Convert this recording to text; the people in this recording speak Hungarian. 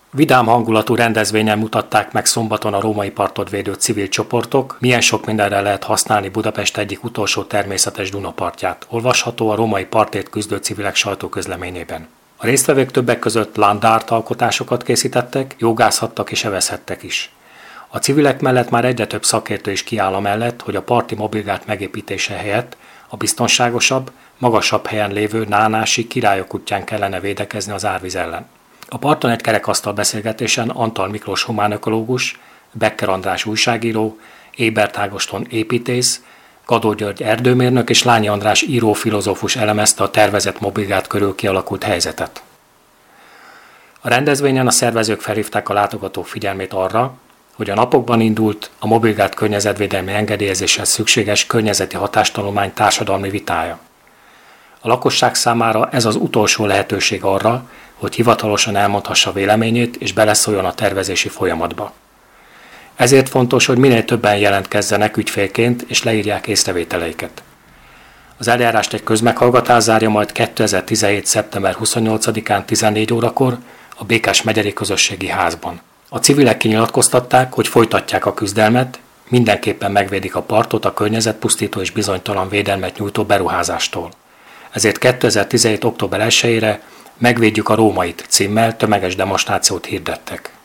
Vidám hangulatú rendezvényen mutatták meg szombaton a római partot védő civil csoportok, milyen sok mindenre lehet használni Budapest egyik utolsó természetes Dunapartját. Olvasható a római partért küzdő civilek sajtóközleményében. A résztvevők többek között landárt alkotásokat készítettek, jogászhattak és evezhettek is. A civilek mellett már egyre több szakértő is kiáll amellett, hogy a parti mobilgát megépítése helyett a biztonságosabb, magasabb helyen lévő Nánási Királyok útján kellene védekezni az árvíz ellen. A parton egy kerekasztal beszélgetésen Antal Miklós humánökológus, Becker András újságíró, Ébert Ágoston építész, Gadó György erdőmérnök és Lányi András író-filozófus elemezte a tervezett mobilgát körül kialakult helyzetet. A rendezvényen a szervezők felhívták a látogatók figyelmét arra, hogy a napokban indult a mobilgát környezetvédelmi engedélyezéshez szükséges környezeti hatástanulmány társadalmi vitája. A lakosság számára ez az utolsó lehetőség arra, hogy hivatalosan elmondhassa véleményét és beleszóljon a tervezési folyamatba. Ezért fontos, hogy minél többen jelentkezzenek ügyfélként és leírják észrevételeiket. Az eljárást egy közmeghallgatás zárja majd 2017. szeptember 28-án 14 órakor a Békás megyeri közösségi házban. A civilek kinyilatkoztatták, hogy folytatják a küzdelmet, mindenképpen megvédik a partot a környezetpusztító és bizonytalan védelmet nyújtó beruházástól. Ezért 2017. október 1-ére Megvédjük a Rómait címmel tömeges demonstrációt hirdettek.